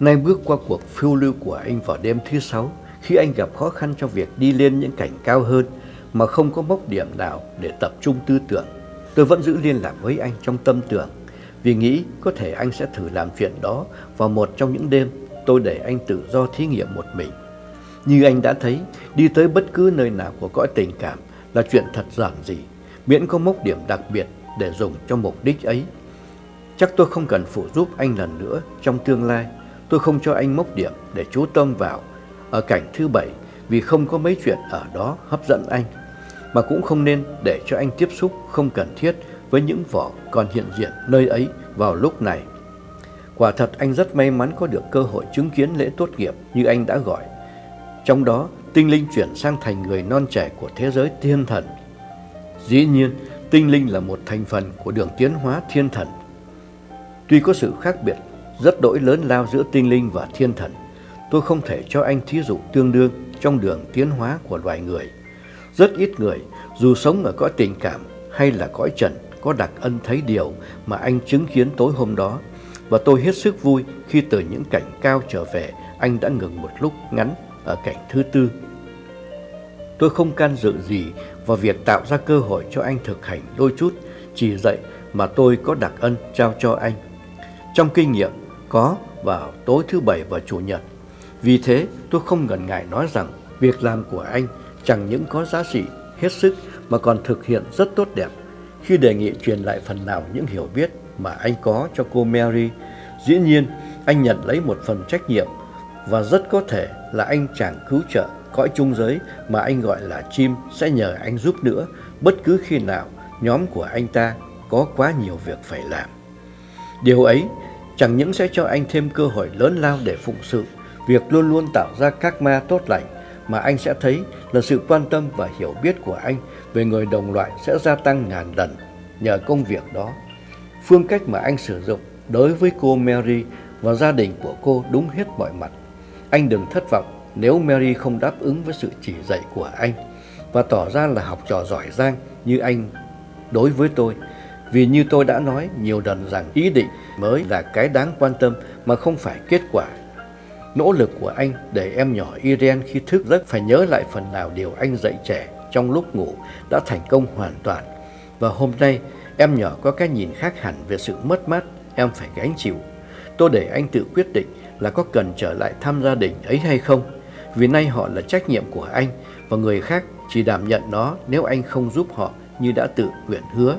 Nay bước qua cuộc phiêu lưu của anh vào đêm thứ 6, khi anh gặp khó khăn trong việc đi lên những cảnh cao hơn mà không có mốc điểm nào để tập trung tư tưởng, tôi vẫn giữ liên lạc với anh trong tâm tưởng, vì nghĩ có thể anh sẽ thử làm chuyện đó vào một trong những đêm tôi để anh tự do thí nghiệm một mình. Như anh đã thấy, đi tới bất cứ nơi nào của cõi tình cảm là chuyện thật giản dị, miễn có mốc điểm đặc biệt để dùng cho mục đích ấy. Chắc tôi không cần phụ giúp anh lần nữa trong tương lai. Tôi không cho anh mốc điểm để chú tâm vào ở cảnh thứ 7 vì không có mấy chuyện ở đó hấp dẫn anh, mà cũng không nên để cho anh tiếp xúc không cần thiết với những vỏ còn hiện diện nơi ấy vào lúc này. Quả thật anh rất may mắn có được cơ hội chứng kiến lễ tốt nghiệp như anh đã gọi. Trong đó, tinh linh chuyển sang thành người non trẻ của thế giới thiên thần. Dĩ nhiên, tinh linh là một thành phần của đường tiến hóa thiên thần. Tuy có sự khác biệt rất đỗi lớn lao giữa tinh linh và thiên thần, tôi không thể cho anh thí dụ tương đương trong đường tiến hóa của loài người. Rất ít người, dù sống ở cõi tình cảm hay là cõi trần, có đặc ân thấy điều mà anh chứng kiến tối hôm đó. Và tôi hết sức vui khi từ những cảnh cao trở về, anh đã ngừng một lúc ngắn ở cảnh thứ 4. Tôi không can dự gì vào việc tạo ra cơ hội cho anh thực hành đôi chút chỉ dạy mà tôi có đặc ân trao cho anh. Trong kinh nghiệm có vào tối thứ 7 và chủ nhật. Vì thế tôi không ngần ngại nói rằng việc làm của anh chẳng những có giá trị hết sức mà còn thực hiện rất tốt đẹp khi đề nghị truyền lại phần nào những hiểu biết mà anh có cho cô Mary. Dĩ nhiên anh nhận lấy một phần trách nhiệm và rất có thể là anh chàng cứu trợ cõi trung giới mà anh gọi là chim sẽ nhờ anh giúp nữa bất cứ khi nào nhóm của anh ta có quá nhiều việc phải làm. Điều ấy chẳng những sẽ cho anh thêm cơ hội lớn lao để phụng sự việc luôn luôn tạo ra các ma tốt lành, mà anh sẽ thấy là sự quan tâm và hiểu biết của anh về người đồng loại sẽ gia tăng ngàn lần nhờ công việc đó. Phương cách mà anh sử dụng đối với cô Mary và gia đình của cô đúng hết mọi mặt. Anh đừng thất vọng nếu Mary không đáp ứng với sự chỉ dạy của anh và tỏ ra là học trò giỏi giang như anh đối với tôi. Vì như tôi đã nói nhiều lần rằng ý định mới là cái đáng quan tâm mà không phải kết quả. Nỗ lực của anh để em nhỏ Irene khi thức giấc phải nhớ lại phần nào điều anh dạy trẻ trong lúc ngủ đã thành công hoàn toàn. Và hôm nay em nhỏ có cái nhìn khác hẳn về sự mất mát em phải gánh chịu. Tôi để anh tự quyết định là có cần trở lại thăm gia đình ấy hay không, vì nay họ là trách nhiệm của anh và người khác chỉ đảm nhận nó nếu anh không giúp họ như đã tự nguyện hứa.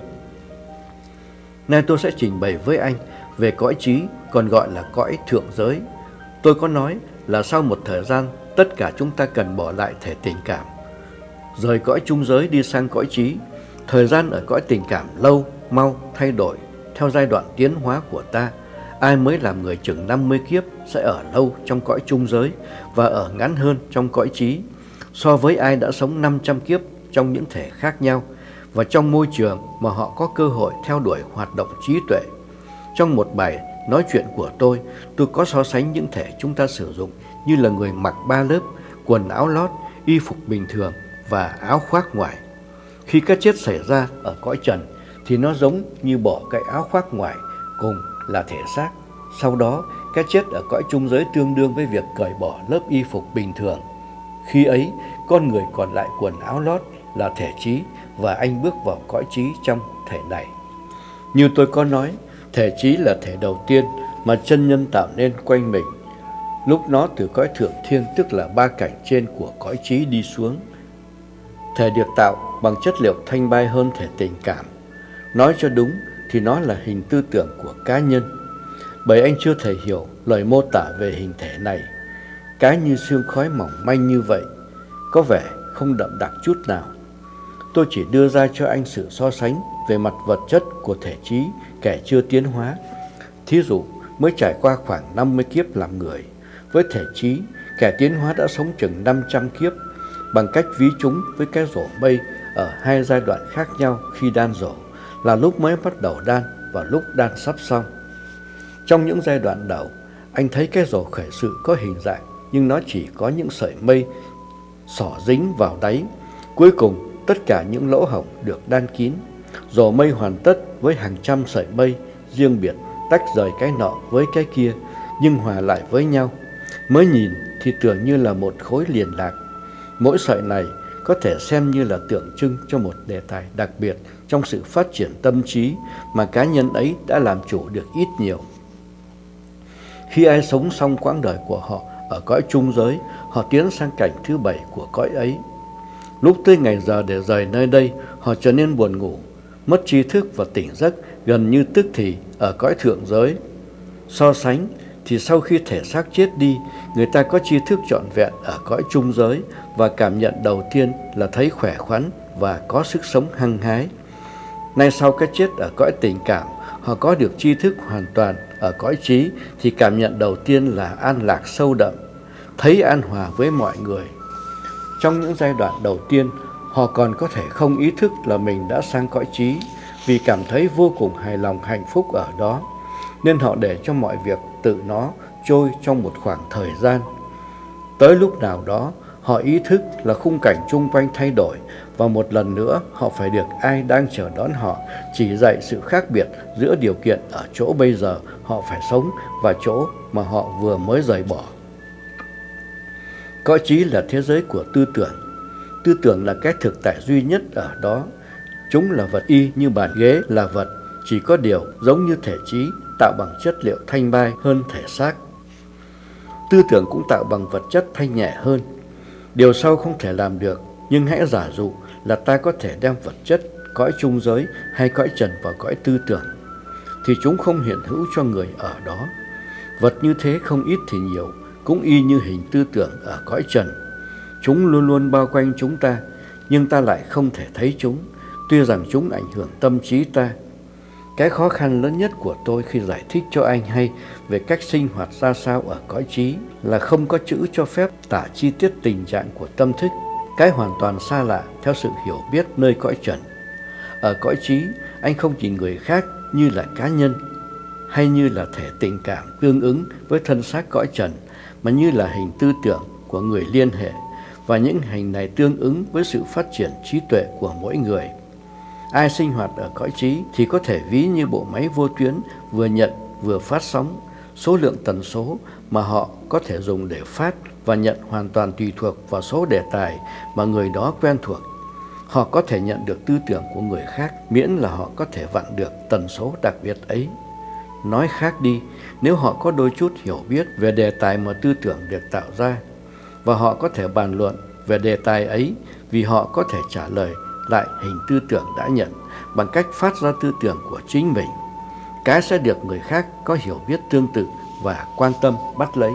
Nay tôi sẽ trình bày với anh về cõi trí, còn gọi là cõi thượng giới. Tôi có nói là sau một thời gian tất cả chúng ta cần bỏ lại thể tình cảm, rời cõi trung giới đi sang cõi trí. Thời gian ở cõi tình cảm lâu, mau thay đổi theo giai đoạn tiến hóa của ta. Ai mới làm người chừng 50 kiếp sẽ ở lâu trong cõi trung giới và ở ngắn hơn trong cõi trí so với ai đã sống 500 kiếp trong những thể khác nhau và trong môi trường mà họ có cơ hội theo đuổi hoạt động trí tuệ. Trong một bài nói chuyện của tôi có so sánh những thể chúng ta sử dụng như là người mặc 3 lớp, quần áo lót, y phục bình thường và áo khoác ngoài. Khi cái chết xảy ra ở cõi trần thì nó giống như bỏ cái áo khoác ngoài cùng là thể xác. Sau đó, cái chết ở cõi trung giới tương đương với việc cởi bỏ lớp y phục bình thường. Khi ấy, con người còn lại quần áo lót là thể trí và anh bước vào cõi trí trong thể này. Như tôi có nói, thể trí là thể đầu tiên mà chân nhân tạo nên quanh mình. Lúc nó từ cõi thượng thiên, tức là 3 cảnh trên của cõi trí đi xuống. Thể được tạo bằng chất liệu thanh bay hơn thể tình cảm. Nói cho đúng thì nó là hình tư tưởng của cá nhân. Bởi anh chưa thể hiểu lời mô tả về hình thể này. Cái như sương khói mỏng manh như vậy, có vẻ không đậm đặc chút nào. Tôi chỉ đưa ra cho anh sự so sánh về mặt vật chất của thể trí kẻ chưa tiến hóa. Thí dụ mới trải qua khoảng 50 kiếp làm người. Với thể trí, kẻ tiến hóa đã sống chừng 500 kiếp bằng cách ví chúng với cái rổ mây ở 2 giai đoạn khác nhau khi đan rổ, là lúc mới bắt đầu đan và lúc đan sắp xong. Trong những giai đoạn đầu, anh thấy cái rổ khởi sự có hình dạng nhưng nó chỉ có những sợi mây xỏ dính vào đáy. Cuối cùng, tất cả những lỗ hổng được đan kín. Rổ mây hoàn tất với hàng trăm sợi mây riêng biệt tách rời cái nọ với cái kia, nhưng hòa lại với nhau. Mới nhìn thì tưởng như là một khối liền lạc. Mỗi sợi này có thể xem như là tượng trưng cho một đề tài đặc biệt trong sự phát triển tâm trí mà cá nhân ấy đã làm chủ được ít nhiều. Khi ai sống xong quãng đời của họ ở cõi trung giới, họ tiến sang cảnh thứ 7 của cõi ấy. Lúc tới ngày giờ để rời nơi đây, họ trở nên buồn ngủ, mất tri thức và tỉnh giấc gần như tức thì ở cõi thượng giới. So sánh thì sau khi thể xác chết đi, người ta có tri thức trọn vẹn ở cõi trung giới và cảm nhận đầu tiên là thấy khỏe khoắn và có sức sống hăng hái. Nay sau cái chết ở cõi tình cảm, họ có được tri thức hoàn toàn ở cõi trí thì cảm nhận đầu tiên là an lạc sâu đậm, thấy an hòa với mọi người. Trong những giai đoạn đầu tiên, họ còn có thể không ý thức là mình đã sang cõi trí vì cảm thấy vô cùng hài lòng hạnh phúc ở đó, nên họ để cho mọi việc tự nó trôi trong một khoảng thời gian. Tới lúc nào đó, họ ý thức là khung cảnh chung quanh thay đổi và một lần nữa họ phải được ai đang chờ đón họ chỉ dạy sự khác biệt giữa điều kiện ở chỗ bây giờ họ phải sống và chỗ mà họ vừa mới rời bỏ. Cõi trí là thế giới của tư tưởng. Tư tưởng là cái thực tại duy nhất ở đó. Chúng là vật y như bàn ghế là vật, chỉ có điều giống như thể trí tạo bằng chất liệu thanh bai hơn thể xác. Tư tưởng cũng tạo bằng vật chất thanh nhẹ hơn. Điều sau không thể làm được, nhưng hãy giả dụ là ta có thể đem vật chất, cõi trung giới hay cõi trần vào cõi tư tưởng, thì chúng không hiện hữu cho người ở đó. Vật như thế không ít thì nhiều, cũng y như hình tư tưởng ở cõi trần. Chúng luôn luôn bao quanh chúng ta, nhưng ta lại không thể thấy chúng, tuy rằng chúng ảnh hưởng tâm trí ta. Cái khó khăn lớn nhất của tôi khi giải thích cho anh hay về cách sinh hoạt ra sao ở cõi trí là không có chữ cho phép tả chi tiết tình trạng của tâm thức, cái hoàn toàn xa lạ theo sự hiểu biết nơi cõi trần. Ở cõi trí, anh không nhìn người khác như là cá nhân hay như là thể tình cảm tương ứng với thân xác cõi trần, mà như là hình tư tưởng của người liên hệ, và những hình này tương ứng với sự phát triển trí tuệ của mỗi người. Ai sinh hoạt ở cõi trí thì có thể ví như bộ máy vô tuyến vừa nhận vừa phát sóng. Số lượng tần số mà họ có thể dùng để phát và nhận hoàn toàn tùy thuộc vào số đề tài mà người đó quen thuộc. Họ có thể nhận được tư tưởng của người khác miễn là họ có thể vặn được tần số đặc biệt ấy. Nói khác đi, nếu họ có đôi chút hiểu biết về đề tài mà tư tưởng được tạo ra, và họ có thể bàn luận về đề tài ấy vì họ có thể trả lời lại hình tư tưởng đã nhận bằng cách phát ra tư tưởng của chính mình, cái sẽ được người khác có hiểu biết tương tự và quan tâm bắt lấy.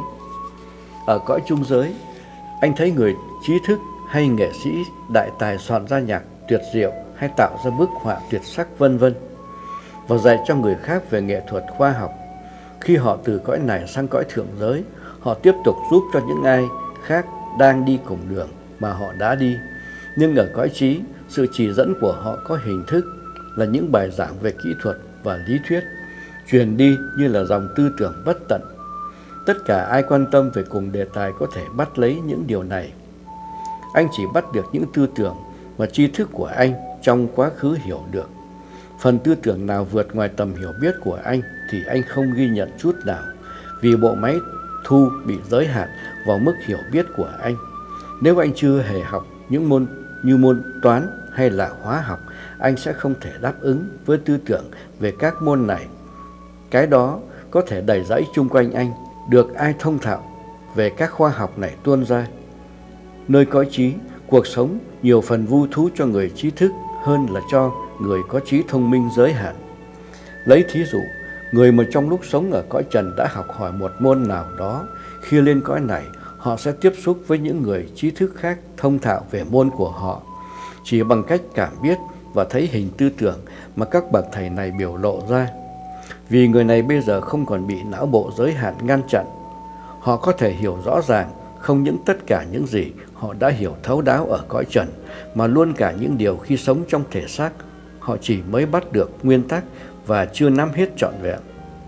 Ở cõi trung giới, anh thấy người trí thức hay nghệ sĩ đại tài soạn ra nhạc tuyệt diệu hay tạo ra bức họa tuyệt sắc vân vân, và dạy cho người khác về nghệ thuật khoa học. Khi họ từ cõi này sang cõi thượng giới, họ tiếp tục giúp cho những ai khác đang đi cùng đường mà họ đã đi. Nhưng ở cõi trí, sự chỉ dẫn của họ có hình thức là những bài giảng về kỹ thuật và lý thuyết, truyền đi như là dòng tư tưởng bất tận. Tất cả ai quan tâm về cùng đề tài có thể bắt lấy những điều này. Anh chỉ bắt được những tư tưởng mà tri thức của anh trong quá khứ hiểu được. Phần tư tưởng nào vượt ngoài tầm hiểu biết của anh thì anh không ghi nhận chút nào, vì bộ máy thu bị giới hạn vào mức hiểu biết của anh. Nếu anh chưa hề học những môn như môn toán hay là hóa học, anh sẽ không thể đáp ứng với tư tưởng về các môn này. Cái đó có thể đầy rẫy chung quanh anh, được ai thông thạo về các khoa học này tuôn ra. Nơi cõi trí, cuộc sống nhiều phần vui thú cho người trí thức hơn là cho người có trí thông minh giới hạn. Lấy thí dụ, người mà trong lúc sống ở cõi trần đã học hỏi một môn nào đó, khi lên cõi này, họ sẽ tiếp xúc với những người trí thức khác thông thạo về môn của họ, chỉ bằng cách cảm biết và thấy hình tư tưởng mà các bậc thầy này biểu lộ ra. Vì người này bây giờ không còn bị não bộ giới hạn ngăn chặn, họ có thể hiểu rõ ràng không những tất cả những gì họ đã hiểu thấu đáo ở cõi trần, mà luôn cả những điều khi sống trong thể xác họ chỉ mới bắt được nguyên tắc và chưa nắm hết trọn vẹn.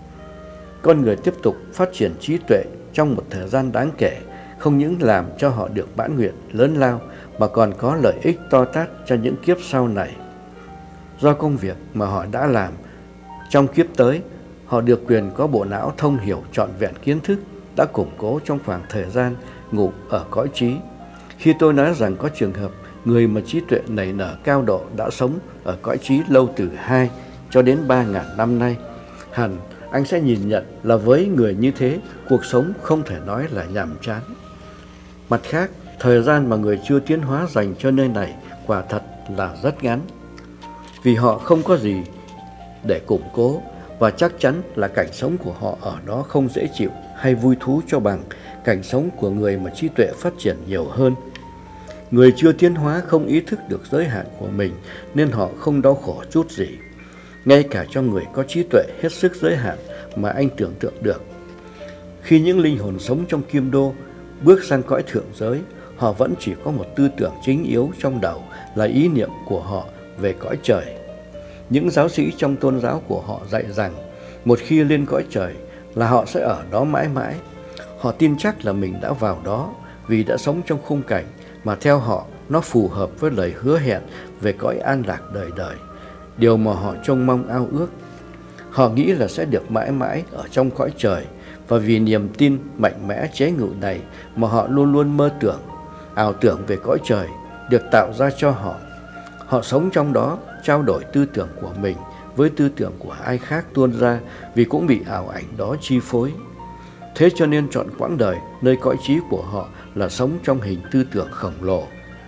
Con người tiếp tục phát triển trí tuệ trong một thời gian đáng kể, không những làm cho họ được mãn nguyện lớn lao mà còn có lợi ích to tát cho những kiếp sau này. Do công việc mà họ đã làm trong kiếp tới, Họ được quyền có bộ não thông hiểu trọn vẹn kiến thức đã củng cố trong khoảng thời gian ngủ ở cõi trí. Khi tôi nói rằng có trường hợp người mà trí tuệ nảy nở cao độ đã sống ở cõi trí lâu từ 2 cho đến 3.000 năm nay, hẳn anh sẽ nhìn nhận là với người như thế, cuộc sống không thể nói là nhàm chán. Mặt khác, thời gian mà người chưa tiến hóa dành cho nơi này quả thật là rất ngắn, vì họ không có gì để củng cố, và chắc chắn là cảnh sống của họ ở đó không dễ chịu hay vui thú cho bằng cảnh sống của người mà trí tuệ phát triển nhiều hơn. Người chưa tiến hóa không ý thức được giới hạn của mình nên họ không đau khổ chút gì, ngay cả cho người có trí tuệ hết sức giới hạn mà anh tưởng tượng được. Khi những linh hồn sống trong kim đô bước sang cõi thượng giới, họ vẫn chỉ có một tư tưởng chính yếu trong đầu là ý niệm của họ về cõi trời. Những giáo sĩ trong tôn giáo của họ dạy rằng một khi lên cõi trời là họ sẽ ở đó mãi mãi. Họ tin chắc là mình đã vào đó vì đã sống trong khung cảnh mà theo họ nó phù hợp với lời hứa hẹn về cõi an lạc đời đời, điều mà họ trông mong ao ước. Họ nghĩ là sẽ được mãi mãi ở trong cõi trời, và vì niềm tin mạnh mẽ chế ngự này mà họ luôn luôn mơ tưởng, ảo tưởng về cõi trời được tạo ra cho họ. Họ sống trong đó, trao đổi tư tưởng của mình với tư tưởng của ai khác tuôn ra vì cũng bị ảo ảnh đó chi phối. Thế cho nên trọn quãng đời nơi cõi trí của họ là sống trong hình tư tưởng khổng lồ.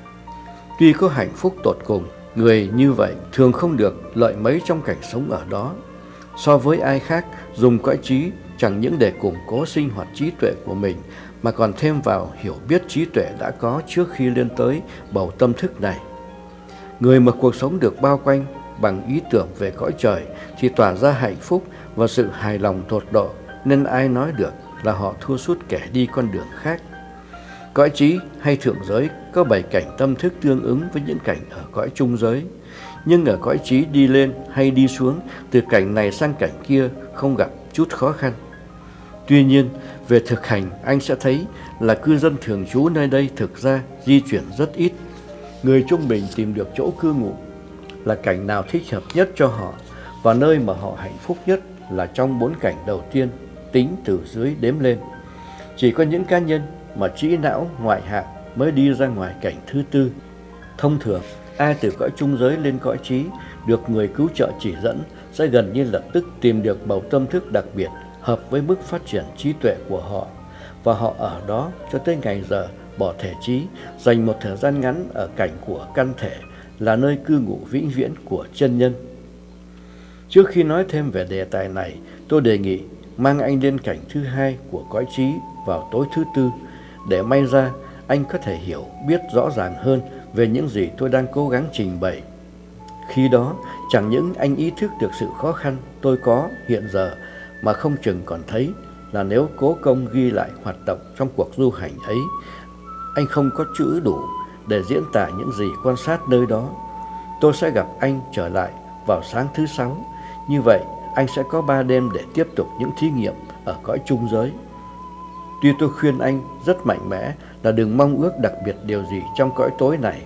Tuy có hạnh phúc tột cùng, người như vậy thường không được lợi mấy trong cảnh sống ở đó. So với ai khác, dùng cõi trí chẳng những để củng cố sinh hoạt trí tuệ của mình, mà còn thêm vào hiểu biết trí tuệ đã có trước khi lên tới bầu tâm thức này. Người mà cuộc sống được bao quanh bằng ý tưởng về cõi trời thì tỏa ra hạnh phúc và sự hài lòng tột độ, nên ai nói được là họ thua sút kẻ đi con đường khác. Cõi trí hay thượng giới có 7 cảnh tâm thức tương ứng với những cảnh ở cõi trung giới, nhưng ở cõi trí đi lên hay đi xuống từ cảnh này sang cảnh kia không gặp chút khó khăn. Tuy nhiên, về thực hành anh sẽ thấy là cư dân thường trú nơi đây thực ra di chuyển rất ít. Người trung bình tìm được chỗ cư ngụ là cảnh nào thích hợp nhất cho họ, và nơi mà họ hạnh phúc nhất là trong 4 cảnh đầu tiên, tính từ dưới đếm lên. Chỉ có những cá nhân mà trí não ngoại hạng mới đi ra ngoài cảnh thứ tư. Thông thường, ai từ cõi trung giới lên cõi trí được người cứu trợ chỉ dẫn sẽ gần như lập tức tìm được bầu tâm thức đặc biệt hợp với mức phát triển trí tuệ của họ, và họ ở đó cho tới ngày giờ bỏ thể trí, dành một thời gian ngắn ở cảnh của căn thể là nơi cư ngụ vĩnh viễn của chân nhân. Trước khi nói thêm về đề tài này, tôi đề nghị mang anh lên cảnh thứ hai của cõi trí vào tối thứ tư, để may ra anh có thể hiểu biết rõ ràng hơn về những gì tôi đang cố gắng trình bày. Khi đó, chẳng những anh ý thức được sự khó khăn tôi có hiện giờ, mà không chừng còn thấy là nếu cố công ghi lại hoạt động trong cuộc du hành ấy, anh không có chữ đủ để diễn tả những gì quan sát nơi đó. Tôi sẽ gặp anh trở lại vào sáng thứ 6. Như vậy, anh sẽ có 3 đêm để tiếp tục những thí nghiệm ở cõi trung giới. Tuy tôi khuyên anh rất mạnh mẽ là đừng mong ước đặc biệt điều gì trong cõi tối này,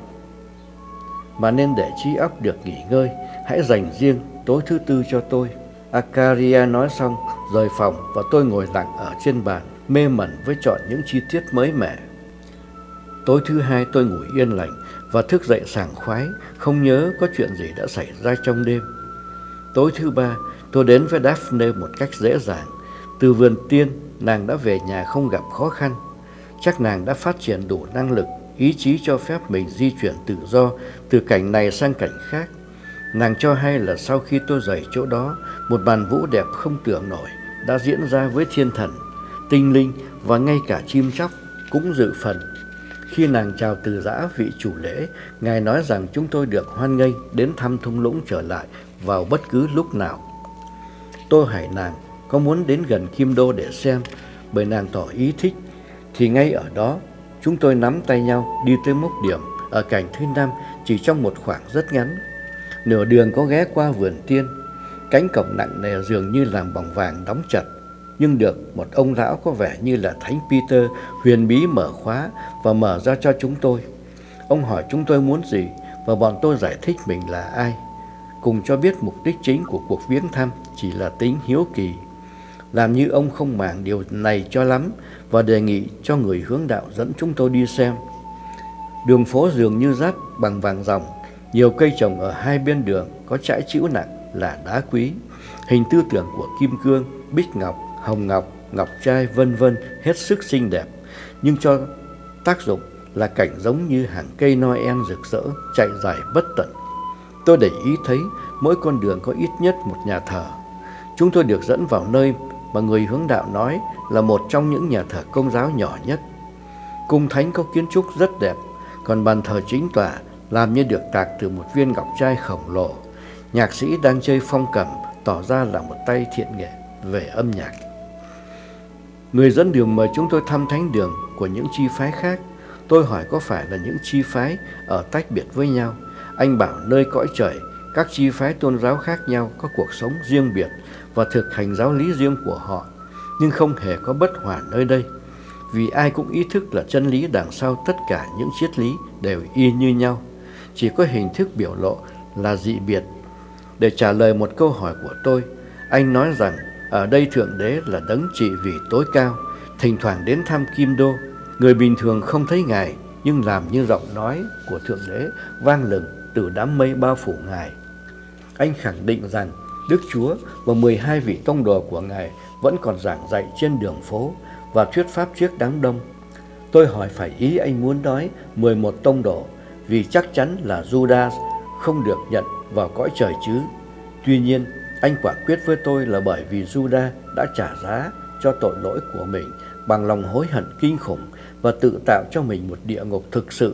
mà nên để trí óc được nghỉ ngơi, hãy dành riêng tối thứ tư cho tôi. Acaria nói xong, rời phòng, và tôi ngồi lặng ở trên bàn, mê mẩn với chọn những chi tiết mới mẻ. Tối thứ hai tôi ngủ yên lành và thức dậy sảng khoái, không nhớ có chuyện gì đã xảy ra trong đêm. Tối thứ ba, tôi đến với Daphne một cách dễ dàng. Từ vườn tiên, nàng đã về nhà không gặp khó khăn. Chắc nàng đã phát triển đủ năng lực, ý chí cho phép mình di chuyển tự do từ cảnh này sang cảnh khác. Nàng cho hay là sau khi tôi rời chỗ đó, một màn vũ đẹp không tưởng nổi đã diễn ra với thiên thần, tinh linh và ngay cả chim chóc cũng dự phần. Khi nàng chào từ giã vị chủ lễ, ngài nói rằng chúng tôi được hoan nghênh đến thăm thung lũng trở lại vào bất cứ lúc nào. Tôi hỏi nàng có muốn đến gần Kim Đô để xem, bởi nàng tỏ ý thích. Thì ngay ở đó, chúng tôi nắm tay nhau đi tới mốc điểm ở cảnh thứ 5 chỉ trong một khoảng rất ngắn. Nửa đường có ghé qua vườn tiên, cánh cổng nặng nề dường như làm bằng vàng đóng chặt, nhưng được một ông lão có vẻ như là Thánh Peter huyền bí mở khóa và mở ra cho chúng tôi. Ông hỏi chúng tôi muốn gì và bọn tôi giải thích mình là ai, cùng cho biết mục đích chính của cuộc viếng thăm chỉ là tính hiếu kỳ. làm như ông không màng điều này cho lắm và đề nghị cho người hướng đạo dẫn chúng tôi đi xem. Đường phố dường như dát bằng vàng ròng, nhiều cây trồng ở hai bên đường có trải chữ nặng là đá quý, hình tư tưởng của kim cương, bích ngọc, hồng ngọc, ngọc trai vân vân hết sức xinh đẹp, nhưng cho tác dụng là cảnh giống như hàng cây Noel rực rỡ chạy dài bất tận. Tôi để ý thấy mỗi con đường có ít nhất một nhà thờ. Chúng tôi được dẫn vào nơi mà người hướng đạo nói là một trong những nhà thờ Công giáo nhỏ nhất. Cung thánh có kiến trúc rất đẹp, còn bàn thờ chính tòa làm như được tạc từ một viên ngọc trai khổng lồ. Nhạc sĩ đang chơi phong cầm tỏ ra là một tay thiện nghệ về âm nhạc. Người dẫn đường mời chúng tôi thăm thánh đường của những chi phái khác. Tôi hỏi có phải là những chi phái ở tách biệt với nhau. Anh bảo nơi cõi trời, các chi phái tôn giáo khác nhau có cuộc sống riêng biệt và thực hành giáo lý riêng của họ, nhưng không hề có bất hòa nơi đây, vì ai cũng ý thức là chân lý đằng sau tất cả những triết lý đều y như nhau, chỉ có hình thức biểu lộ là dị biệt. Để trả lời một câu hỏi của tôi, anh nói rằng ở đây Thượng Đế là đấng trị vì tối cao, thỉnh thoảng đến thăm Kim Đô. Người bình thường không thấy Ngài, nhưng làm như giọng nói của Thượng Đế vang lừng từ đám mây bao phủ Ngài. Anh khẳng định rằng Đức Chúa và 12 vị tông đồ của Ngài vẫn còn giảng dạy trên đường phố và thuyết pháp trước đám đông. Tôi hỏi phải ý anh muốn nói 11 tông đồ, vì chắc chắn là Judas không được nhận vào cõi trời chứ. Tuy nhiên, anh quả quyết với tôi là bởi vì Judas đã trả giá cho tội lỗi của mình bằng lòng hối hận kinh khủng và tự tạo cho mình một địa ngục thực sự.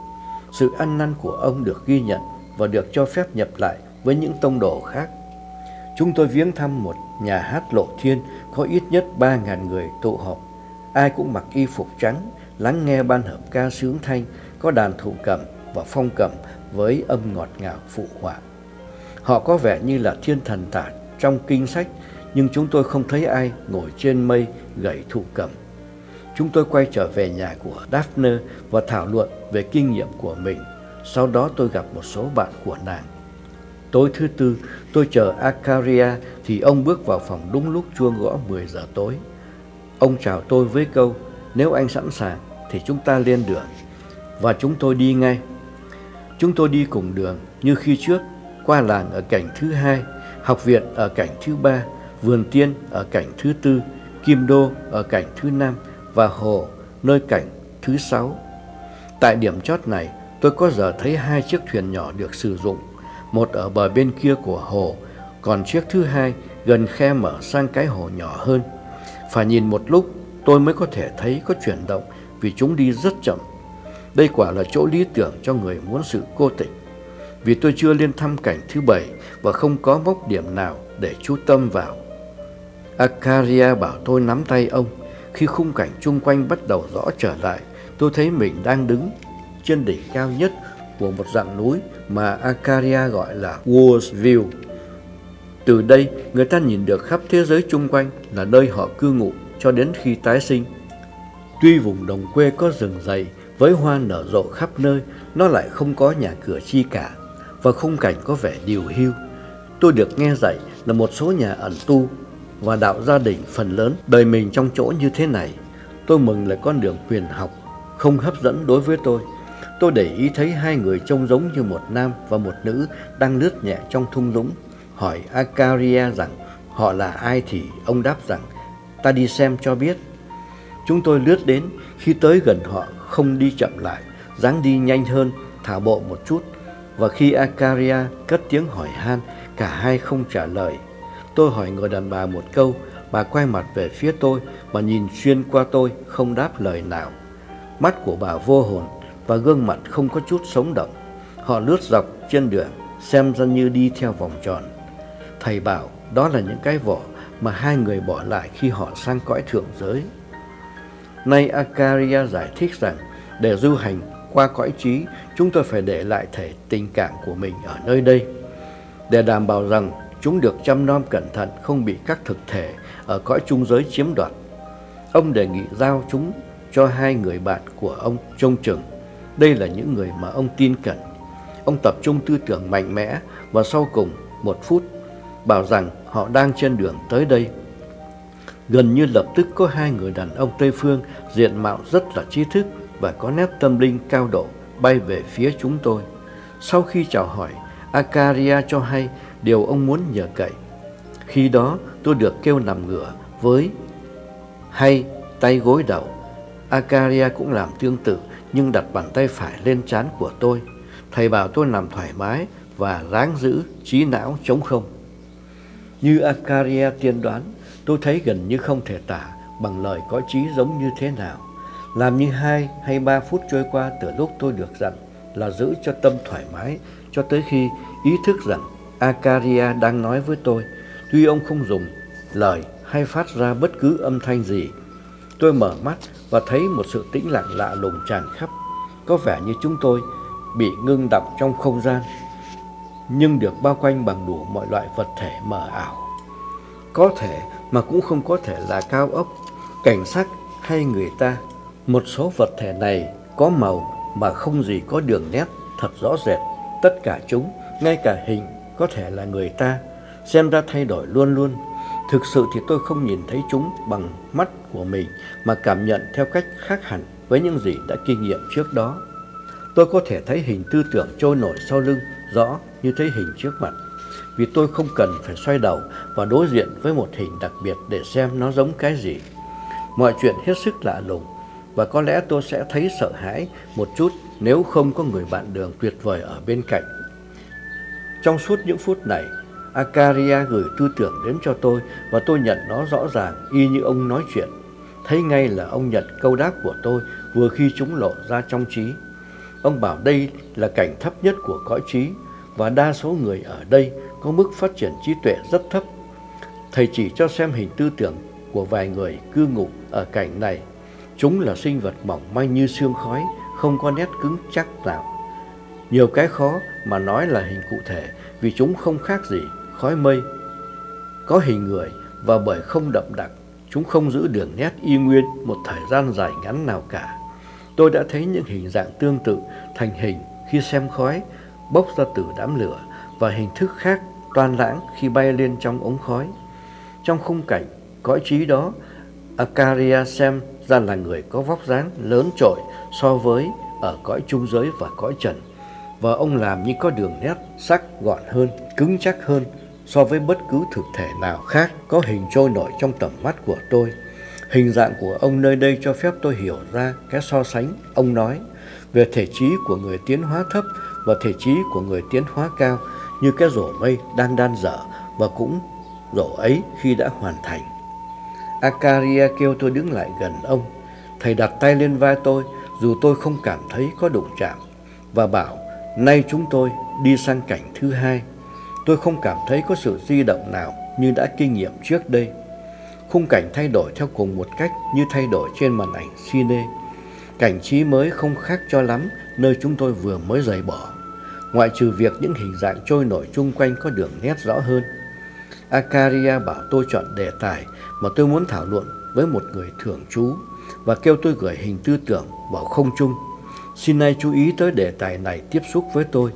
Sự ăn năn của ông được ghi nhận và được cho phép nhập lại với những tông đồ khác. Chúng tôi viếng thăm một nhà hát lộ thiên có ít nhất 3.000 người tụ họp. Ai cũng mặc y phục trắng, lắng nghe ban hợp ca sướng thanh, có đàn thụ cầm và phong cầm với âm ngọt ngào phụ họa. Họ có vẻ như là thiên thần tả trong kinh sách, nhưng chúng tôi không thấy ai ngồi trên mây gảy thụ cầm. Chúng tôi quay trở về nhà của Daphne và thảo luận về kinh nghiệm của mình. Sau đó tôi gặp một số bạn của nàng. Tối thứ Tư, tôi chờ Acaria thì ông bước vào phòng đúng lúc chuông gõ 10 giờ tối. Ông chào tôi với câu, nếu anh sẵn sàng thì chúng ta lên đường. Và chúng tôi đi ngay. Chúng tôi đi cùng đường như khi trước, qua làng ở cảnh thứ 2, học viện ở cảnh thứ 3, vườn tiên ở cảnh thứ 4, Kim Đô ở cảnh thứ 5 và hồ nơi cảnh thứ 6. Tại điểm chót này, tôi có giờ thấy 2 chiếc thuyền nhỏ được sử dụng, một ở bờ bên kia của hồ, còn chiếc thứ 2 gần khe mở sang cái hồ nhỏ hơn. Phải nhìn một lúc tôi mới có thể thấy có chuyển động vì chúng đi rất chậm. Đây quả là chỗ lý tưởng cho người muốn sự cô tịch. Vì tôi chưa lên thăm cảnh thứ 7 và không có mốc điểm nào để chú tâm vào. Acaria bảo tôi nắm tay ông. Khi khung cảnh chung quanh bắt đầu rõ trở lại, tôi thấy mình đang đứng trên đỉnh cao nhất của một dặng núi mà Acaria gọi là World's View. Từ đây, người ta nhìn được khắp thế giới chung quanh là nơi họ cư ngụ cho đến khi tái sinh. Tuy vùng đồng quê có rừng dày với hoa nở rộ khắp nơi, nó lại không có nhà cửa chi cả và khung cảnh có vẻ điều hưu. Tôi được nghe dạy là một số nhà ẩn tu và đạo gia đình phần lớn đời mình trong chỗ như thế này. Tôi mừng là con đường huyền học không hấp dẫn đối với tôi. Tôi để ý thấy 2 người trông giống như một nam và một nữ đang lướt nhẹ trong thung lũng. Hỏi Acaria rằng họ là ai thì ông đáp rằng ta đi xem cho biết. Chúng tôi lướt đến, khi tới gần họ không đi chậm lại, dáng đi nhanh hơn, thả bộ một chút. Và khi Acaria cất tiếng hỏi han, cả hai không trả lời. Tôi hỏi người đàn bà một câu, bà quay mặt về phía tôi và nhìn xuyên qua tôi, không đáp lời nào. Mắt của bà vô hồn và gương mặt không có chút sống động. Họ lướt dọc trên đường, xem ra như đi theo vòng tròn. Thầy bảo đó là những cái vỏ mà 2 người bỏ lại khi họ sang cõi thượng giới. Nay Acaria giải thích rằng để du hành qua cõi trí, chúng tôi phải để lại thể tình cảm của mình ở nơi đây, để đảm bảo rằng chúng được chăm nom cẩn thận, không bị các thực thể ở cõi trung giới chiếm đoạt. Ông đề nghị giao chúng cho 2 người bạn của ông trông chừng. Đây là những người mà ông tin cẩn. Ông tập trung tư tưởng mạnh mẽ và sau cùng 1 phút bảo rằng họ đang trên đường tới đây. Gần như lập tức có hai người đàn ông Tây phương diện mạo rất là trí thức và có nét tâm linh cao độ bay về phía chúng tôi. Sau khi chào hỏi, Acaria cho hay điều ông muốn nhờ cậy. Khi đó tôi được kêu nằm ngửa với hay tay gối đầu. Acaria cũng làm tương tự nhưng đặt bàn tay phải lên trán của tôi. Thầy bảo tôi nằm thoải mái và ráng giữ trí não trống không. Như Acaria tiên đoán, tôi thấy gần như không thể tả bằng lời cõi trí giống như thế nào. Làm như 2 hay 3 phút trôi qua từ lúc tôi được dặn là giữ cho tâm thoải mái cho tới khi ý thức rằng Acaria đang nói với tôi, tuy ông không dùng lời hay phát ra bất cứ âm thanh gì. Tôi mở mắt và thấy một sự tĩnh lặng lạ lùng tràn khắp, có vẻ như chúng tôi bị ngưng đọng trong không gian, nhưng được bao quanh bằng đủ mọi loại vật thể mờ ảo. Có thể mà cũng không có thể là cao ốc, cảnh sắc hay người ta. Một số vật thể này có màu mà không gì có đường nét thật rõ rệt. Tất cả chúng, ngay cả hình, có thể là người ta, xem ra thay đổi luôn luôn. Thực sự thì tôi không nhìn thấy chúng bằng mắt của mình mà cảm nhận theo cách khác hẳn với những gì đã kinh nghiệm trước đó. Tôi có thể thấy hình tư tưởng trôi nổi sau lưng rõ như thấy hình trước mặt, vì tôi không cần phải xoay đầu và đối diện với một hình đặc biệt để xem nó giống cái gì. Mọi chuyện hết sức lạ lùng và có lẽ tôi sẽ thấy sợ hãi một chút nếu không có người bạn đường tuyệt vời ở bên cạnh. Trong suốt những phút này, Acaria gửi tư tưởng đến cho tôi và tôi nhận nó rõ ràng y như ông nói chuyện. Thấy ngay là ông nhận câu đáp của tôi vừa khi chúng lộ ra trong trí. Ông bảo đây là cảnh thấp nhất của cõi trí và đa số người ở đây có mức phát triển trí tuệ rất thấp. Thầy chỉ cho xem hình tư tưởng của vài người cư ngụ ở cảnh này. Chúng là sinh vật mỏng manh như sương khói, không có nét cứng chắc nào. Nhiều cái khó mà nói là hình cụ thể vì chúng không khác gì khói mây. Có hình người và bởi không đậm đặc, chúng không giữ đường nét y nguyên một thời gian dài ngắn nào cả. Tôi đã thấy những hình dạng tương tự thành hình khi xem khói bốc ra từ đám lửa và hình thức khác toan lãng khi bay lên trong ống khói. Trong khung cảnh cõi trí đó, Acaria xem ra là người có vóc dáng lớn trội so với ở cõi trung giới và cõi trần, và ông làm như có đường nét sắc gọn hơn, cứng chắc hơn so với bất cứ thực thể nào khác có hình trôi nổi trong tầm mắt của tôi. Hình dạng của ông nơi đây cho phép tôi hiểu ra cái so sánh ông nói về thể trí của người tiến hóa thấp và thể trí của người tiến hóa cao, như cái rổ mây đang đan dở và cũng rổ ấy khi đã hoàn thành. Acaria kêu tôi đứng lại gần ông. Thầy đặt tay lên vai tôi dù tôi không cảm thấy có đụng chạm và bảo nay chúng tôi đi sang cảnh thứ hai. Tôi không cảm thấy có sự di động nào như đã kinh nghiệm trước đây. Khung cảnh thay đổi theo cùng một cách như thay đổi trên màn ảnh cine. Cảnh trí mới không khác cho lắm nơi chúng tôi vừa mới rời bỏ, ngoại trừ việc những hình dạng trôi nổi chung quanh có đường nét rõ hơn. Acaria bảo tôi chọn đề tài mà tôi muốn thảo luận với một người thường trú và kêu tôi gửi hình tư tưởng vào không trung. Xin ai chú ý tới đề tài này tiếp xúc với tôi.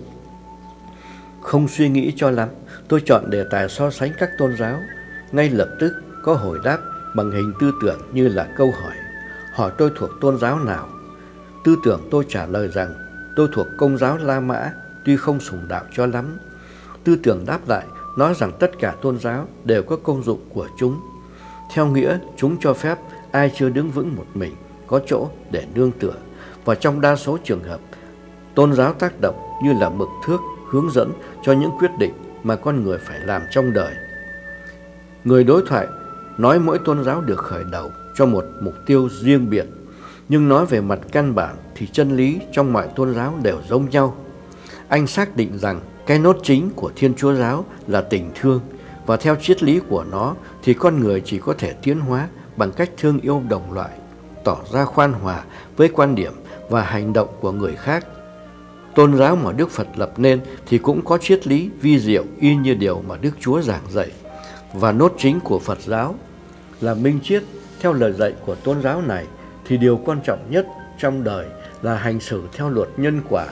Không suy nghĩ cho lắm, tôi chọn đề tài so sánh các tôn giáo. Ngay lập tức có hồi đáp bằng hình tư tưởng như là câu hỏi. Hỏi tôi thuộc tôn giáo nào. Tư tưởng tôi trả lời rằng tôi thuộc Công giáo La Mã, tuy không sùng đạo cho lắm. Tư tưởng đáp lại nói rằng tất cả tôn giáo đều có công dụng của chúng. Theo nghĩa, chúng cho phép ai chưa đứng vững một mình có chỗ để nương tựa, và trong đa số trường hợp, tôn giáo tác động như là mực thước hướng dẫn cho những quyết định mà con người phải làm trong đời. Người đối thoại nói mỗi tôn giáo được khởi đầu cho một mục tiêu riêng biệt, nhưng nói về mặt căn bản thì chân lý trong mọi tôn giáo đều giống nhau. Anh xác định rằng cái nốt chính của Thiên Chúa giáo là tình thương, và theo triết lý của nó thì con người chỉ có thể tiến hóa bằng cách thương yêu đồng loại, tỏ ra khoan hòa với quan điểm và hành động của người khác. Tôn giáo mà Đức Phật lập nên thì cũng có triết lý vi diệu y như điều mà Đức Chúa giảng dạy, và nốt chính của Phật giáo là minh triết. Theo lời dạy của tôn giáo này thì điều quan trọng nhất trong đời là hành xử theo luật nhân quả.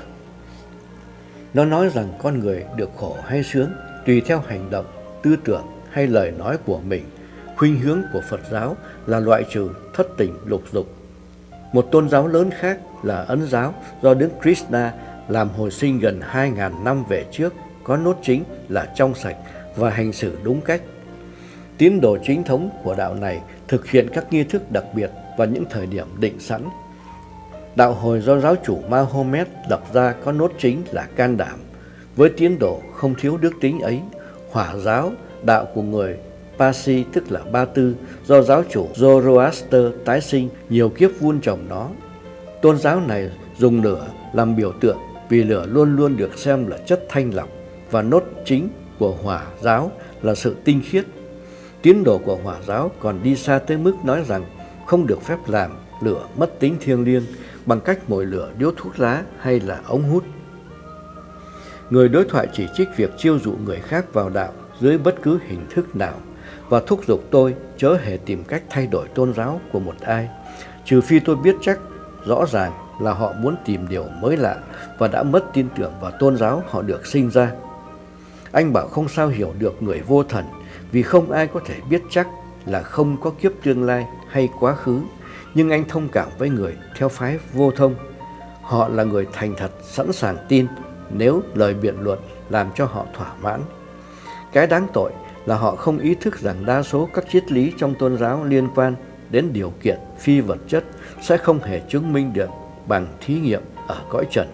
Nó nói rằng con người được khổ hay sướng tùy theo hành động, tư tưởng hay lời nói của mình, Khuynh hướng của Phật giáo là loại trừ thất tình lục dục. Một tôn giáo lớn khác là Ấn giáo do Đức Krishna làm hồi sinh gần 2.000 năm về trước, có nốt chính là trong sạch và hành xử đúng cách. Tín đồ chính thống của đạo này thực hiện các nghi thức đặc biệt vào những thời điểm định sẵn. Đạo hồi do giáo chủ Mahomet lập ra có nốt chính là can đảm. Với tín đồ không thiếu đức tính ấy. Hỏa giáo, đạo của người Parsi tức là Ba Tư, do giáo chủ Zoroaster tái sinh nhiều kiếp vun trồng nó. Tôn giáo này dùng lửa làm biểu tượng vì lửa luôn luôn được xem là chất thanh lọc, và nốt chính của Hỏa giáo là sự tinh khiết. Tín đồ của Hỏa giáo còn đi xa tới mức nói rằng không được phép làm lửa mất tính thiêng liêng bằng cách mồi lửa điếu thuốc lá hay là ống hút. Người đối thoại chỉ trích việc chiêu dụ người khác vào đạo dưới bất cứ hình thức nào và thúc giục tôi chớ hề tìm cách thay đổi tôn giáo của một ai, trừ phi tôi biết chắc rõ ràng là họ muốn tìm điều mới lạ và đã mất tin tưởng vào tôn giáo họ được sinh ra. Anh bảo không sao hiểu được người vô thần, vì không ai có thể biết chắc là không có kiếp tương lai hay quá khứ, nhưng anh thông cảm với người theo phái vô thông. Họ là người thành thật, sẵn sàng tin nếu lời biện luận làm cho họ thỏa mãn. Cái đáng tội là họ không ý thức rằng đa số các triết lý trong tôn giáo liên quan đến điều kiện phi vật chất sẽ không hề chứng minh được bằng thí nghiệm ở cõi trần.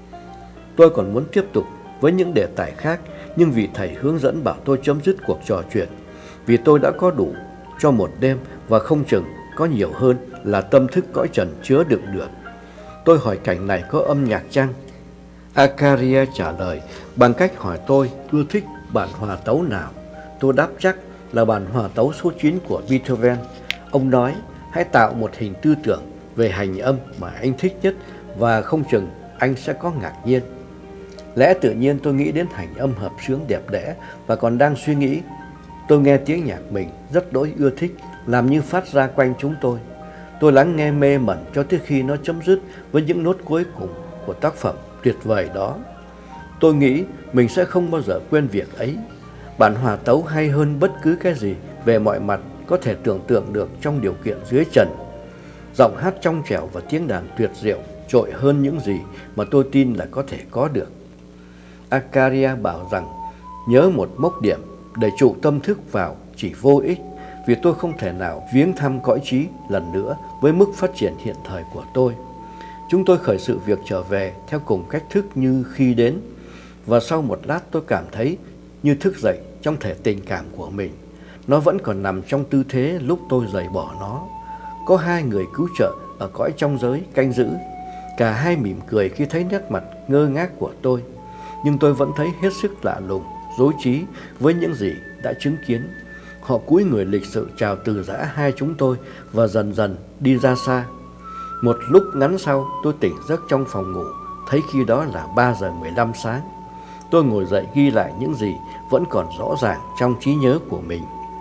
Tôi còn muốn tiếp tục với những đề tài khác, nhưng vì thầy hướng dẫn bảo tôi chấm dứt cuộc trò chuyện, vì tôi đã có đủ cho một đêm và không chừng có nhiều hơn là tâm thức cõi trần chứa đựng được. Tôi hỏi cảnh này có âm nhạc chăng? Acharya trả lời bằng cách hỏi tôi ưa thích bản hòa tấu nào. Tôi đáp chắc là bản hòa tấu số 9 của Beethoven. Ông nói hãy tạo một hình tư tưởng về hành âm mà anh thích nhất và không chừng anh sẽ có ngạc nhiên. Lẽ tự nhiên tôi nghĩ đến hành âm hợp xướng đẹp đẽ và còn đang suy nghĩ. Tôi nghe tiếng nhạc mình rất đỗi ưa thích, làm như phát ra quanh chúng tôi. Tôi lắng nghe mê mẩn cho tới khi nó chấm dứt với những nốt cuối cùng của tác phẩm tuyệt vời đó. Tôi nghĩ mình sẽ không bao giờ quên việc ấy. Bản hòa tấu hay hơn bất cứ cái gì về mọi mặt có thể tưởng tượng được trong điều kiện dưới trần. Giọng hát trong trẻo và tiếng đàn tuyệt diệu trội hơn những gì mà tôi tin là có thể có được. Acharya bảo rằng nhớ một mốc điểm để trụ tâm thức vào chỉ vô ích, vì tôi không thể nào viếng thăm cõi trí lần nữa với mức phát triển hiện thời của tôi. Chúng tôi khởi sự việc trở về theo cùng cách thức như khi đến, và sau một lát tôi cảm thấy như thức dậy trong thể tình cảm của mình. Nó vẫn còn nằm trong tư thế lúc tôi rời bỏ nó. Có hai người cứu trợ ở cõi trong giới canh giữ. Cả hai mỉm cười khi thấy nét mặt ngơ ngác của tôi, nhưng tôi vẫn thấy hết sức lạ lùng, rối trí với những gì đã chứng kiến. Họ cúi người lịch sự chào từ giã hai chúng tôi và dần dần đi ra xa. Một lúc ngắn sau, tôi tỉnh giấc trong phòng ngủ, thấy khi đó là 3 giờ 15 sáng. Tôi ngồi dậy ghi lại những gì vẫn còn rõ ràng trong trí nhớ của mình.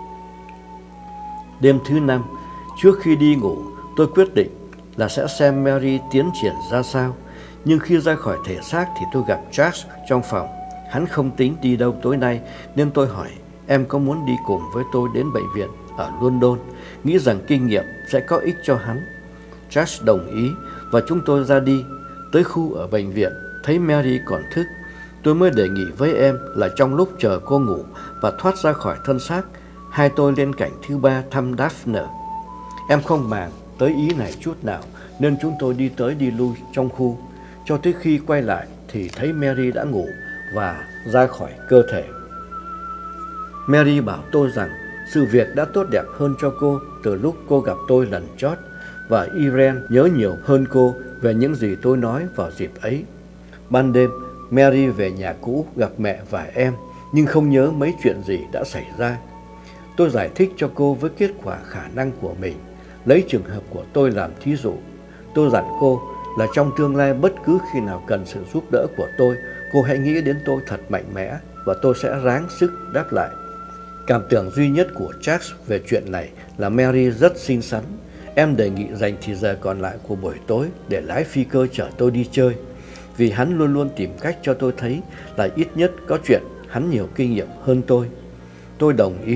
Đêm thứ 5, trước khi đi ngủ, tôi quyết định là sẽ xem Mary tiến triển ra sao. Nhưng khi ra khỏi thể xác thì tôi gặp Charles trong phòng. Hắn không tính đi đâu tối nay, nên tôi hỏi em có muốn đi cùng với tôi đến bệnh viện ở London, nghĩ rằng kinh nghiệm sẽ có ích cho hắn. Charles đồng ý và chúng tôi ra đi. Tới khu ở bệnh viện, thấy Mary còn thức. Tôi mới đề nghị với em là trong lúc chờ cô ngủ và thoát ra khỏi thân xác, hai tôi lên cảnh thứ 3 thăm Daphne. Em không màng tới ý này chút nào, nên chúng tôi đi tới đi lui trong khu. Cho tới khi quay lại thì thấy Mary đã ngủ và ra khỏi cơ thể. Mary bảo tôi rằng sự việc đã tốt đẹp hơn cho cô từ lúc cô gặp tôi lần chót, và Irene nhớ nhiều hơn cô về những gì tôi nói vào dịp ấy. Ban đêm, Mary về nhà cũ gặp mẹ và em, nhưng không nhớ mấy chuyện gì đã xảy ra. Tôi giải thích cho cô với kết quả khả năng của mình, lấy trường hợp của tôi làm thí dụ. Tôi dặn cô là trong tương lai bất cứ khi nào cần sự giúp đỡ của tôi, cô hãy nghĩ đến tôi thật mạnh mẽ và tôi sẽ ráng sức đáp lại. Cảm tưởng duy nhất của Charles về chuyện này là Mary rất xinh xắn. Em đề nghị dành thì giờ còn lại của buổi tối để lái phi cơ chở tôi đi chơi, vì hắn luôn luôn tìm cách cho tôi thấy là ít nhất có chuyện hắn nhiều kinh nghiệm hơn tôi. Tôi đồng ý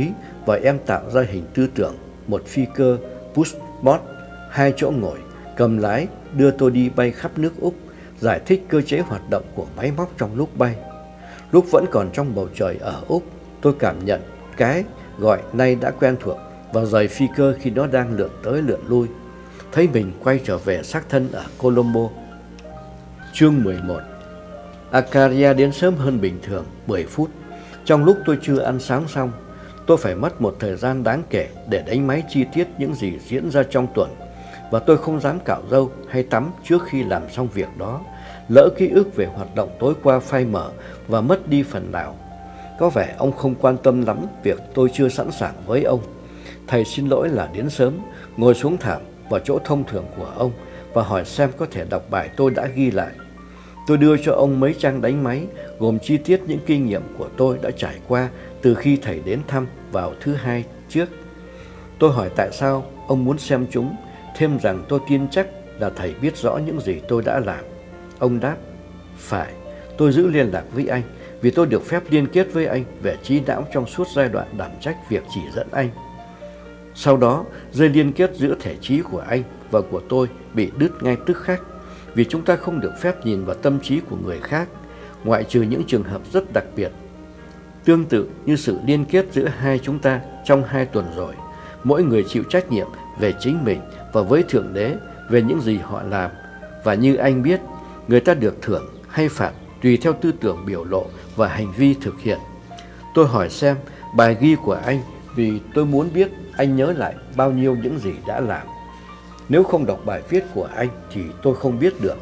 và em tạo ra hình tư tưởng một phi cơ pushbot 2 chỗ ngồi cầm lái đưa tôi đi bay khắp nước Úc, giải thích cơ chế hoạt động của máy móc trong lúc bay. Lúc vẫn còn trong bầu trời ở Úc, tôi cảm nhận cái gọi nay đã quen thuộc và rời phi cơ khi nó đang lượn tới lượn lui. Thấy mình quay trở về xác thân ở Colombo. Chương 11. Acaria đến sớm hơn bình thường 10 phút. Trong lúc tôi chưa ăn sáng xong, tôi phải mất một thời gian đáng kể để đánh máy chi tiết những gì diễn ra trong tuần, và tôi không dám cạo râu hay tắm trước khi làm xong việc đó. Lỡ ký ức về hoạt động tối qua phai mờ và mất đi phần nào. Có vẻ ông không quan tâm lắm việc tôi chưa sẵn sàng với ông. Thầy xin lỗi là đến sớm, ngồi xuống thảm vào chỗ thông thường của ông và hỏi xem có thể đọc bài tôi đã ghi lại. Tôi đưa cho ông mấy trang đánh máy gồm chi tiết những kinh nghiệm của tôi đã trải qua từ khi thầy đến thăm vào thứ Hai trước. Tôi hỏi tại sao ông muốn xem chúng, thêm rằng tôi tin chắc là thầy biết rõ những gì tôi đã làm. Ông đáp, phải, tôi giữ liên lạc với anh vì tôi được phép liên kết với anh về trí não trong suốt giai đoạn đảm trách việc chỉ dẫn anh. Sau đó, dây liên kết giữa thể trí của anh và của tôi bị đứt ngay tức khắc, vì chúng ta không được phép nhìn vào tâm trí của người khác, ngoại trừ những trường hợp rất đặc biệt. Tương tự như sự liên kết giữa hai chúng ta trong 2 tuần rồi, mỗi người chịu trách nhiệm về chính mình và với Thượng Đế về những gì họ làm, và như anh biết, người ta được thưởng hay phạt tùy theo tư tưởng biểu lộ và hành vi thực hiện. Tôi hỏi xem bài ghi của anh vì tôi muốn biết anh nhớ lại bao nhiêu những gì đã làm. Nếu không đọc bài viết của anh thì tôi không biết được.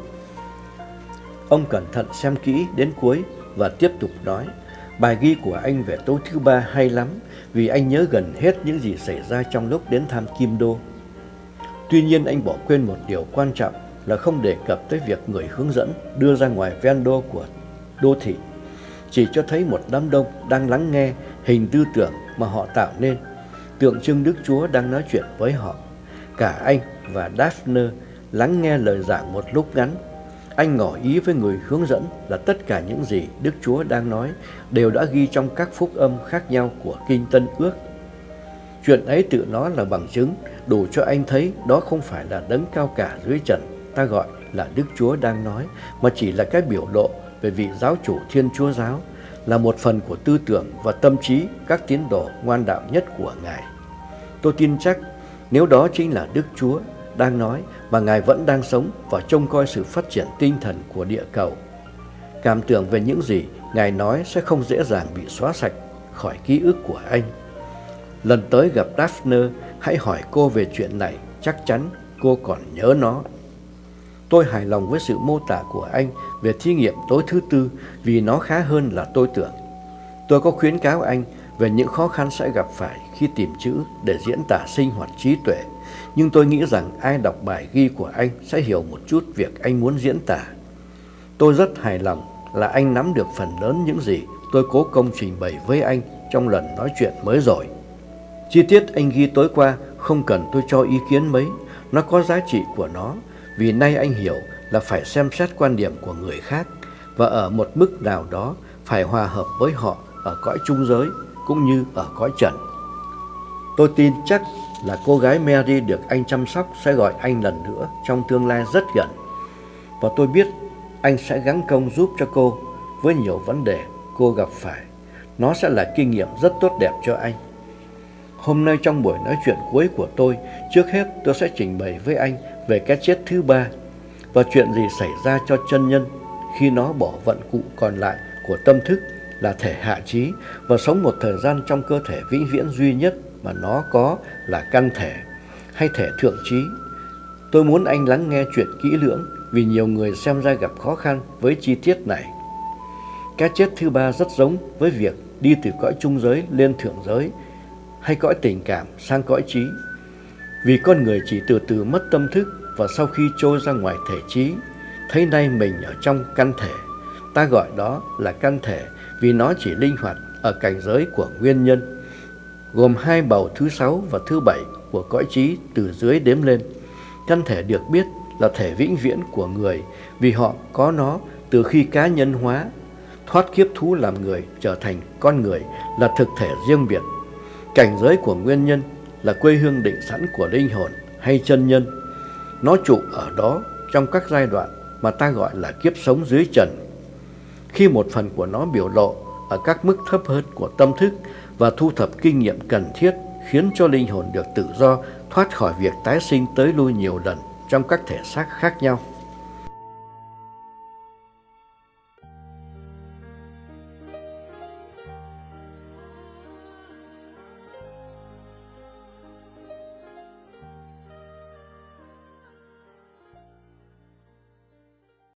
Ông cẩn thận xem kỹ đến cuối và tiếp tục nói, bài ghi của anh về tối thứ Ba hay lắm vì anh nhớ gần hết những gì xảy ra trong lúc đến thăm Kim Đô. Tuy nhiên anh bỏ quên một điều quan trọng là không đề cập tới việc người hướng dẫn đưa ra ngoài ven đô của đô thị, chỉ cho thấy một đám đông đang lắng nghe hình tư tưởng mà họ tạo nên, tượng trưng Đức Chúa đang nói chuyện với họ. Cả anh và Daphne lắng nghe lời giảng một lúc ngắn. Anh ngỏ ý với người hướng dẫn là tất cả những gì Đức Chúa đang nói đều đã ghi trong các phúc âm khác nhau của Kinh Tân Ước. Chuyện ấy tự nó là bằng chứng đủ cho anh thấy đó không phải là đấng cao cả dưới trần ta gọi là Đức Chúa đang nói, mà chỉ là cái biểu lộ về vị giáo chủ Thiên Chúa giáo, là một phần của tư tưởng và tâm trí các tín đồ ngoan đạo nhất của Ngài. Tôi tin chắc nếu đó chính là Đức Chúa đang nói và Ngài vẫn đang sống và trông coi sự phát triển tinh thần của địa cầu, cảm tưởng về những gì Ngài nói sẽ không dễ dàng bị xóa sạch khỏi ký ức của anh. Lần tới gặp Daphne, hãy hỏi cô về chuyện này, chắc chắn cô còn nhớ nó. Tôi hài lòng với sự mô tả của anh về thí nghiệm tối thứ Tư vì nó khá hơn là tôi tưởng. Tôi có khuyến cáo anh về những khó khăn sẽ gặp phải khi tìm chữ để diễn tả sinh hoạt trí tuệ, nhưng tôi nghĩ rằng ai đọc bài ghi của anh sẽ hiểu một chút việc anh muốn diễn tả. Tôi rất hài lòng là anh nắm được phần lớn những gì tôi cố công trình bày với anh trong lần nói chuyện mới rồi. Chi tiết anh ghi tối qua không cần tôi cho ý kiến mấy, nó có giá trị của nó, vì nay anh hiểu là phải xem xét quan điểm của người khác và ở một mức nào đó phải hòa hợp với họ ở cõi trung giới cũng như ở cõi trần. Tôi tin chắc là cô gái Mary được anh chăm sóc sẽ gọi anh lần nữa trong tương lai rất gần, và tôi biết anh sẽ gắng công giúp cho cô với nhiều vấn đề cô gặp phải. Nó sẽ là kinh nghiệm rất tốt đẹp cho anh. Hôm nay trong buổi nói chuyện cuối của tôi, trước hết tôi sẽ trình bày với anh về cái chết thứ ba và chuyện gì xảy ra cho chân nhân khi nó bỏ vận cụ còn lại của tâm thức là thể hạ trí và sống một thời gian trong cơ thể vĩnh viễn duy nhất mà nó có là căn thể hay thể thượng trí. Tôi muốn anh lắng nghe chuyện kỹ lưỡng vì nhiều người xem ra gặp khó khăn với chi tiết này. Cái chết thứ ba rất giống với việc đi từ cõi trung giới lên thượng giới hay cõi tình cảm sang cõi trí, vì con người chỉ từ từ mất tâm thức và sau khi trôi ra ngoài thể trí, thấy nay mình ở trong căn thể. Ta gọi đó là căn thể vì nó chỉ linh hoạt ở cảnh giới của nguyên nhân, gồm 2 bầu thứ 6 và thứ 7 của cõi trí từ dưới đếm lên. Căn thể được biết là thể vĩnh viễn của người vì họ có nó từ khi cá nhân hóa, thoát kiếp thú làm người trở thành con người là thực thể riêng biệt. Cảnh giới của nguyên nhân là quê hương định sẵn của linh hồn hay chân nhân. Nó trụ ở đó trong các giai đoạn mà ta gọi là kiếp sống dưới trần. Khi một phần của nó biểu lộ ở các mức thấp hơn của tâm thức và thu thập kinh nghiệm cần thiết khiến cho linh hồn được tự do thoát khỏi việc tái sinh tới lui nhiều lần trong các thể xác khác nhau.